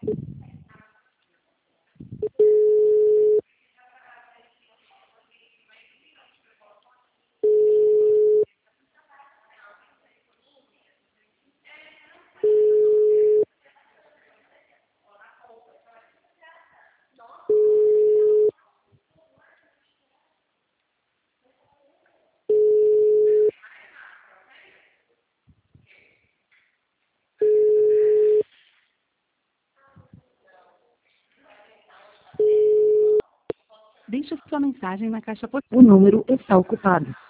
Deixe sua mensagem na caixa postal. O número está ocupado.